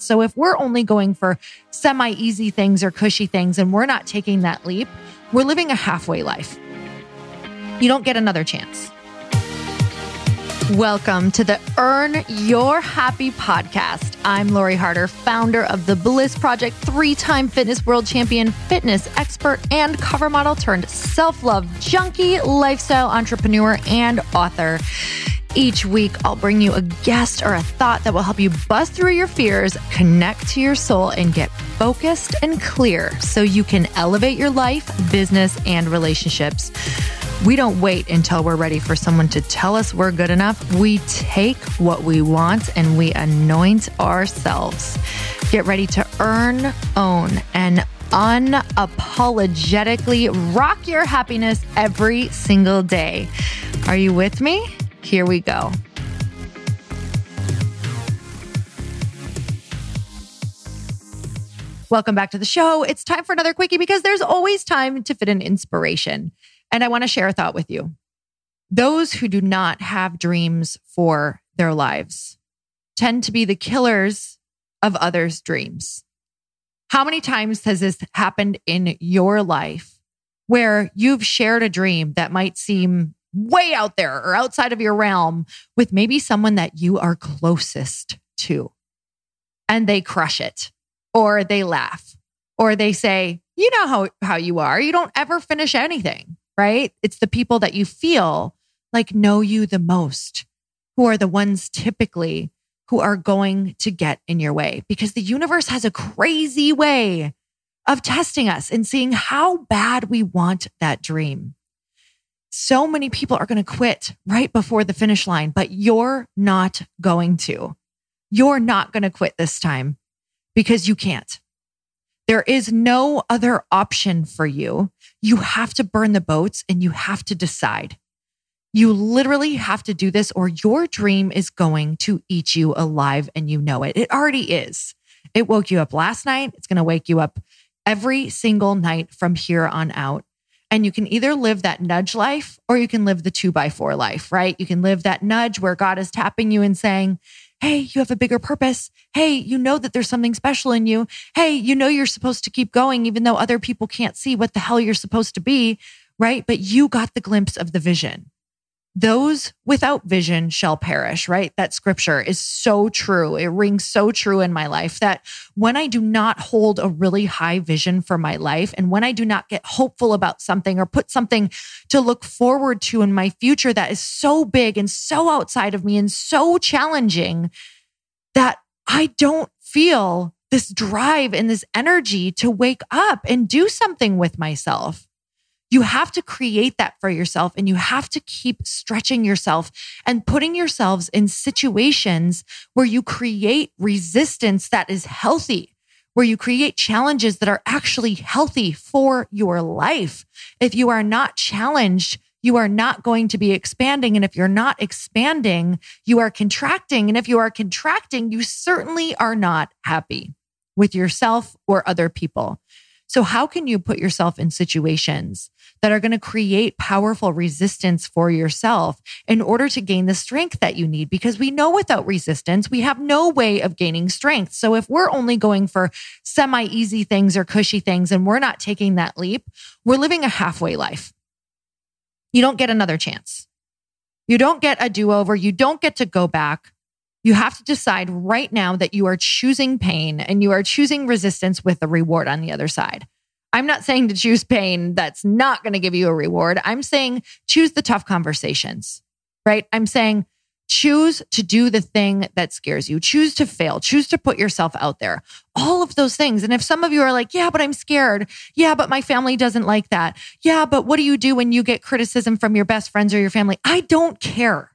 chance. So if we're only going for semi-easy things or cushy things and we're not taking that leap, we're living a halfway life. You don't get another chance. Welcome to the Earn Your Happy podcast. I'm Lori Harder, founder of The Bliss Project, 3-time fitness world champion, fitness expert, and cover model turned self-love junkie, lifestyle entrepreneur, and author. Each week, I'll bring you a guest or a thought that will help you bust through your fears, connect to your soul, and get focused and clear so you can elevate your life, business, and relationships. We don't wait until we're ready for someone to tell us we're good enough. We take what we want and we anoint ourselves. Get ready to earn, own, and unapologetically rock your happiness every single day. Are you with me? Here we go. Welcome back to the show. It's time for another quickie because there's always time to fit in inspiration. And I want to share a thought with you. Those who do not have dreams for their lives tend to be the killers of others' dreams. How many times has this happened in your life where you've shared a dream that might seem way out there or outside of your realm with maybe someone that you are closest to, and they crush it, or they laugh, or they say, you know how you are. You don't ever finish anything. Right? It's the people that you feel like know you the most who are the ones typically who are going to get in your way, because the universe has a crazy way of testing us and seeing how bad we want that dream. So many people are going to quit right before the finish line, but you're not going to. You're not going to quit this time because you can't. There is no other option for you. You have to burn the boats and you have to decide. You literally have to do this or your dream is going to eat you alive and you know it. It already is. It woke you up last night. It's going to wake you up every single night from here on out. And you can either live that nudge life or you can live the 2x4 life, right? You can live that nudge where God is tapping you and saying, hey, you have a bigger purpose. Hey, you know that there's something special in you. Hey, you know you're supposed to keep going even though other people can't see what the hell you're supposed to be, right? But you got the glimpse of the vision. Those without vision shall perish, right? That scripture is so true. It rings so true in my life that when I do not hold a really high vision for my life, and when I do not get hopeful about something or put something to look forward to in my future that is so big and so outside of me and so challenging, that I don't feel this drive and this energy to wake up and do something with myself. You have to create that for yourself, and you have to keep stretching yourself and putting yourselves in situations where you create resistance that is healthy, where you create challenges that are actually healthy for your life. If you are not challenged, you are not going to be expanding. And if you're not expanding, you are contracting. And if you are contracting, you certainly are not happy with yourself or other people. So how can you put yourself in situations that are going to create powerful resistance for yourself in order to gain the strength that you need? Because we know without resistance, we have no way of gaining strength. So if we're only going for semi-easy things or cushy things and we're not taking that leap, we're living a halfway life. You don't get another chance. You don't get a do-over. You don't get to go back. You have to decide right now that you are choosing pain and you are choosing resistance with a reward on the other side. I'm not saying to choose pain that's not going to give you a reward. I'm saying choose the tough conversations, right? I'm saying choose to do the thing that scares you. Choose to fail. Choose to put yourself out there. All of those things. And if some of you are like, yeah, but I'm scared. Yeah, but my family doesn't like that. Yeah, but what do you do when you get criticism from your best friends or your family? I don't care.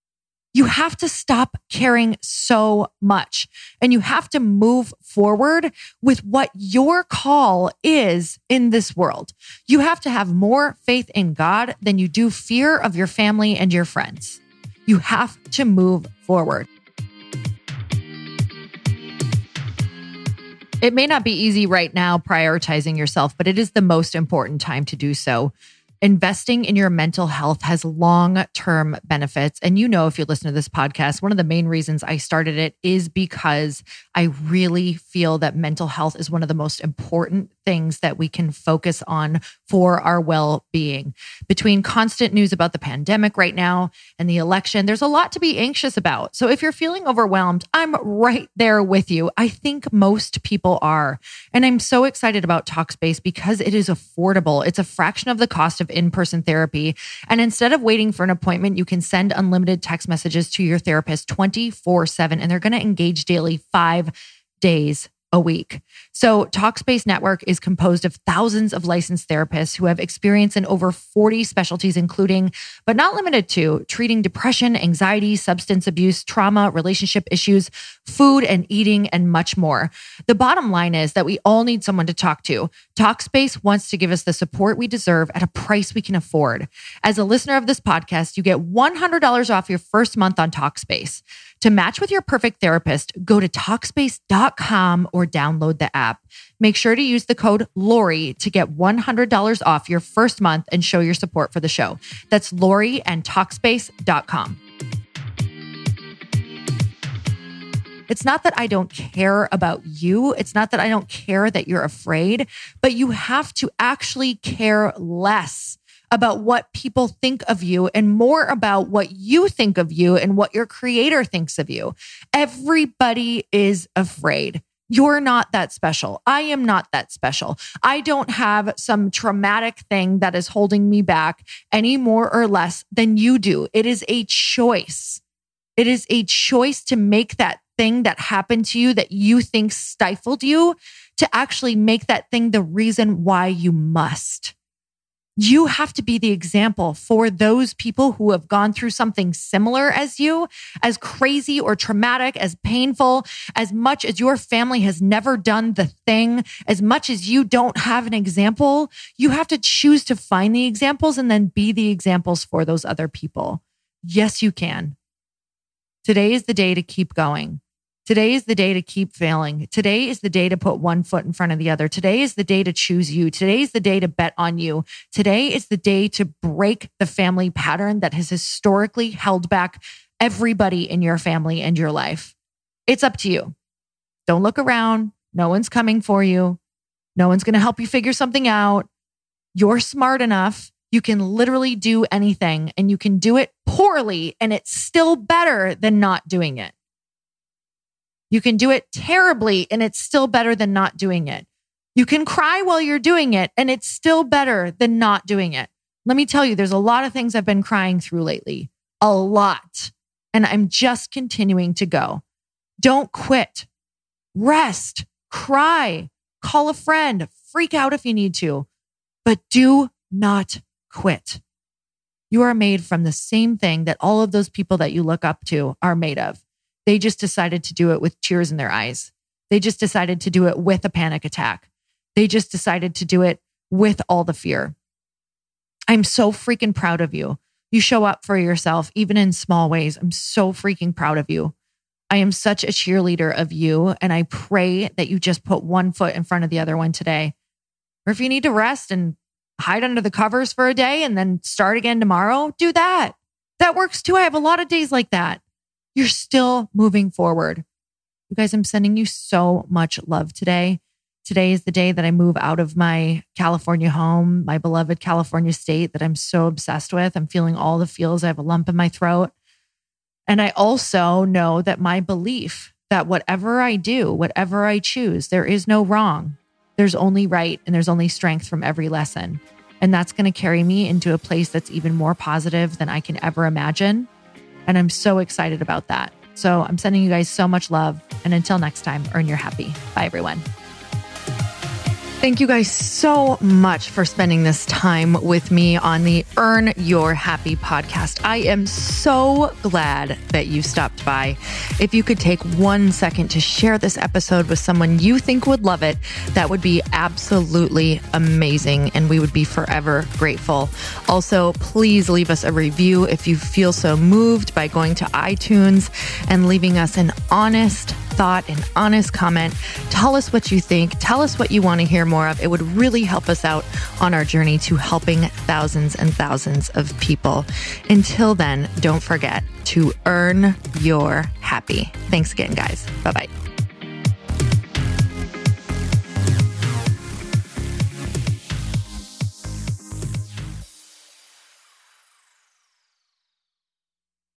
You have to stop caring so much, and you have to move forward with what your call is in this world. You have to have more faith in God than you do fear of your family and your friends. You have to move forward. It may not be easy right now prioritizing yourself, but it is the most important time to do so. Investing in your mental health has long-term benefits. And you know, if you listen to this podcast, one of the main reasons I started it is because I really feel that mental health is one of the most important things that we can focus on for our well-being. Between constant news about the pandemic right now and the election, there's a lot to be anxious about. So if you're feeling overwhelmed, I'm right there with you. I think most people are. And I'm so excited about Talkspace because it is affordable. It's a fraction of the cost of in-person therapy. And instead of waiting for an appointment, you can send unlimited text messages to your therapist 24/7, and they're going to engage daily 5 days a week. So Talkspace Network is composed of thousands of licensed therapists who have experience in over 40 specialties, including, but not limited to, treating depression, anxiety, substance abuse, trauma, relationship issues, food and eating, and much more. The bottom line is that we all need someone to talk to. Talkspace wants to give us the support we deserve at a price we can afford. As a listener of this podcast, you get $100 off your first month on Talkspace. To match with your perfect therapist, go to Talkspace.com or download the app. Make sure to use the code Lori to get $100 off your first month and show your support for the show. That's Lori and Talkspace.com. It's not that I don't care about you. It's not that I don't care that you're afraid, but you have to actually care less about what people think of you and more about what you think of you and what your creator thinks of you. Everybody is afraid. You're not that special. I am not that special. I don't have some traumatic thing that is holding me back any more or less than you do. It is a choice. It is a choice to make that thing that happened to you that you think stifled you, to actually make that thing the reason why you must. You have to be the example for those people who have gone through something similar as you, as crazy or traumatic, as painful, as much as your family has never done the thing, as much as you don't have an example. You have to choose to find the examples and then be the examples for those other people. Yes, you can. Today is the day to keep going. Today is the day to keep failing. Today is the day to put one foot in front of the other. Today is the day to choose you. Today is the day to bet on you. Today is the day to break the family pattern that has historically held back everybody in your family and your life. It's up to you. Don't look around. No one's coming for you. No one's going to help you figure something out. You're smart enough. You can literally do anything, and you can do it poorly, and it's still better than not doing it. You can do it terribly, and it's still better than not doing it. You can cry while you're doing it, and it's still better than not doing it. Let me tell you, there's a lot of things I've been crying through lately. A lot. And I'm just continuing to go. Don't quit. Rest. Cry. Call a friend. Freak out if you need to. But do not quit. You are made from the same thing that all of those people that you look up to are made of. They just decided to do it with tears in their eyes. They just decided to do it with a panic attack. They just decided to do it with all the fear. I'm so freaking proud of you. You show up for yourself, even in small ways. I'm so freaking proud of you. I am such a cheerleader of you, and I pray that you just put one foot in front of the other one today. Or if you need to rest and hide under the covers for a day and then start again tomorrow, do that. That works too. I have a lot of days like that. You're still moving forward. You guys, I'm sending you so much love today. Today is the day that I move out of my California home, my beloved California state that I'm so obsessed with. I'm feeling all the feels. I have a lump in my throat. And I also know that my belief that whatever I do, whatever I choose, there is no wrong. There's only right, and there's only strength from every lesson. And that's going to carry me into a place that's even more positive than I can ever imagine. And I'm so excited about that. So I'm sending you guys so much love. And until next time, earn your happy. Bye, everyone. Thank you guys so much for spending this time with me on the Earn Your Happy podcast. I am so glad that you stopped by. If you could take 1 second to share this episode with someone you think would love it, that would be absolutely amazing, and we would be forever grateful. Also, please leave us a review if you feel so moved by going to iTunes and leaving us an honest thought, an honest comment. Tell us what you think. Tell us what you want to hear more of. It would really help us out on our journey to helping thousands and thousands of people. Until then, don't forget to earn your happy. Thanks again, guys. Bye-bye.